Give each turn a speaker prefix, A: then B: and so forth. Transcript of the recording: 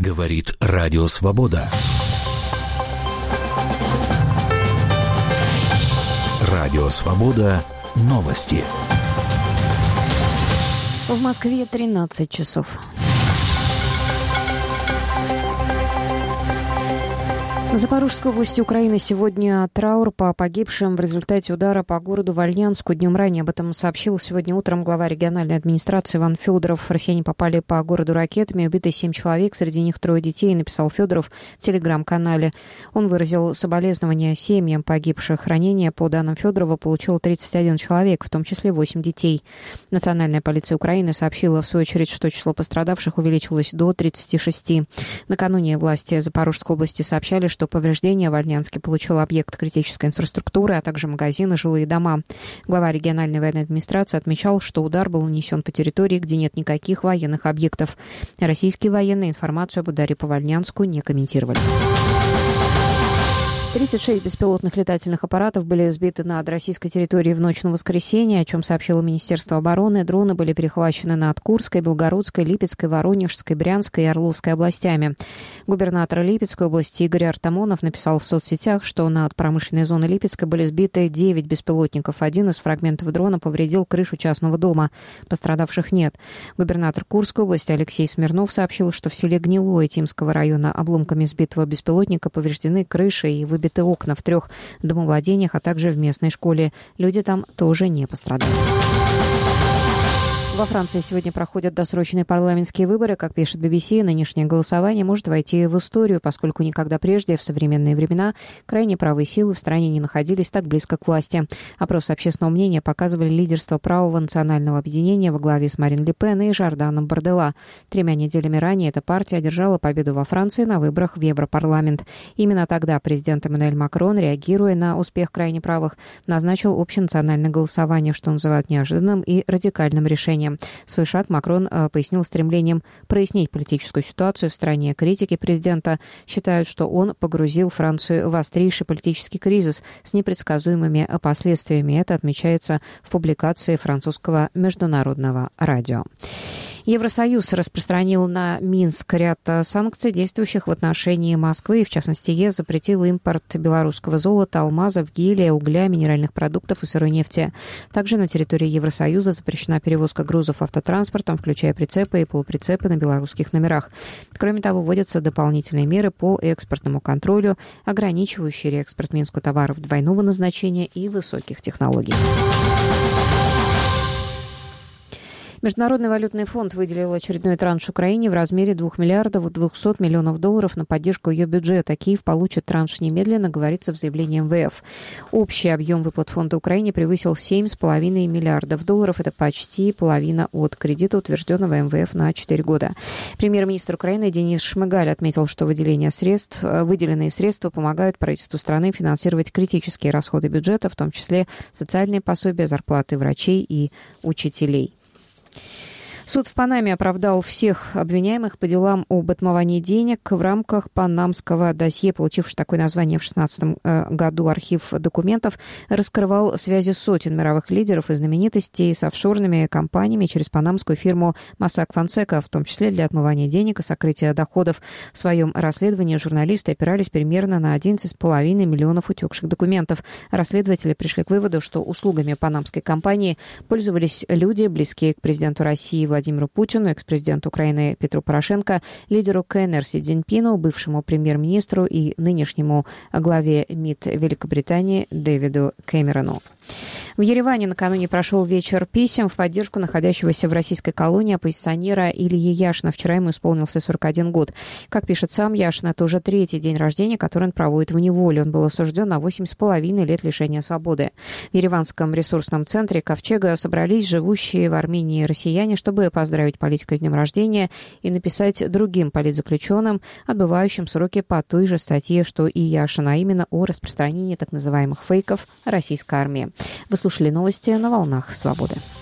A: Говорит Радио Свобода. Радио Свобода. Новости.
B: В Москве 13 часов. В Запорожской области Украины сегодня траур по погибшим в результате удара по городу Вольнянску. Днем ранее об этом сообщил сегодня утром глава региональной администрации Иван Федоров. Россияне попали по городу ракетами, убиты 7 человек, среди них 3 детей, написал Федоров в телеграм-канале. Он выразил соболезнования семьям погибших. Ранения, по данным Федорова, получил 31 человек, в том числе 8 детей. Национальная полиция Украины сообщила, в свою очередь, что число пострадавших увеличилось до 36. Накануне власти Запорожской области сообщали, что повреждения в Вольнянске получил объект критической инфраструктуры, а также магазины, жилые дома. Глава региональной военной администрации отмечал, что удар был нанесен по территории, где нет никаких военных объектов. Российские военные информацию об ударе по Вольнянску не комментировали. 36 беспилотных летательных аппаратов были сбиты над российской территорией в ночь на воскресенье, о чем сообщило Министерство обороны. Дроны были перехвачены над Курской, Белгородской, Липецкой, Воронежской, Брянской и Орловской областями. Губернатор Липецкой области Игорь Артамонов написал в соцсетях, что над промышленной зоной Липецкой были сбиты 9 беспилотников. Один из фрагментов дрона повредил крышу частного дома. Пострадавших нет. Губернатор Курской области Алексей Смирнов сообщил, что в селе Гнилое Тимского района обломками сбитого беспилотника повреждены крыши и выбиты окна в 3 домовладениях, а также в местной школе. Люди там тоже не пострадали. Во Франции сегодня проходят досрочные парламентские выборы. Как пишет BBC, нынешнее голосование может войти в историю, поскольку никогда прежде в современные времена крайне правые силы в стране не находились так близко к власти. Опросы общественного мнения показывали лидерство правого национального объединения во главе с Марин Ле Пен и Жорданом Барделла. 3 неделями ранее эта партия одержала победу во Франции на выборах в Европарламент. Именно тогда президент Эммануэль Макрон, реагируя на успех крайне правых, назначил общенациональное голосование, что называют неожиданным и радикальным решением. Свой шаг Макрон пояснил стремлением прояснить политическую ситуацию в стране. Критики президента считают, что он погрузил Францию в острейший политический кризис с непредсказуемыми последствиями. Это отмечается в публикации французского международного радио. Евросоюз распространил на Минск ряд санкций, действующих в отношении Москвы. В частности, ЕС запретил импорт белорусского золота, алмазов, гелия, угля, минеральных продуктов и сырой нефти. Также на территории Евросоюза запрещена перевозка грузов автотранспортом, включая прицепы и полуприцепы на белорусских номерах. Кроме того, вводятся дополнительные меры по экспортному контролю, ограничивающие реэкспорт Минску товаров двойного назначения и высоких технологий. Международный валютный фонд выделил очередной транш Украине в размере 2 миллиардов 200 миллионов долларов на поддержку ее бюджета. Киев получит транш немедленно, говорится в заявлении МВФ. Общий объем выплат фонда Украине превысил 7,5 миллиардов долларов. Это почти половина от кредита, утвержденного МВФ на 4 года. Премьер-министр Украины Денис Шмыгаль отметил, что выделенные средства помогают правительству страны финансировать критические расходы бюджета, в том числе социальные пособия, зарплаты врачей и учителей. Суд в Панаме оправдал всех обвиняемых по делам об отмывании денег в рамках панамского досье, получившего такое название в 2016 году. Архив документов раскрывал связи сотен мировых лидеров и знаменитостей с офшорными компаниями через панамскую фирму Mossack Fonseca, в том числе для отмывания денег и сокрытия доходов. В своем расследовании журналисты опирались примерно на 11,5 миллионов утекших документов. Расследователи пришли к выводу, что услугами панамской компании пользовались люди, близкие к президенту России Владимиру Путину, экс-президенту Украины Петру Порошенко, лидеру КНР Си Цзиньпину, бывшему премьер-министру и нынешнему главе МИД Великобритании Дэвиду Кэмерону. В Ереване накануне прошел вечер писем в поддержку находящегося в российской колонии оппозиционера Ильи Яшина. Вчера ему исполнился 41 год. Как пишет сам Яшин, это уже 3-й день рождения, который он проводит в неволе. Он был осужден на 8,5 лет лишения свободы. В ереванском ресурсном центре Ковчега собрались живущие в Армении россияне, чтобы поздравить политика с днем рождения и написать другим политзаключенным, отбывающим сроки по той же статье, что и Яшин, а именно о распространении так называемых фейков российской армии. Вы слушали новости на волнах «Свободы».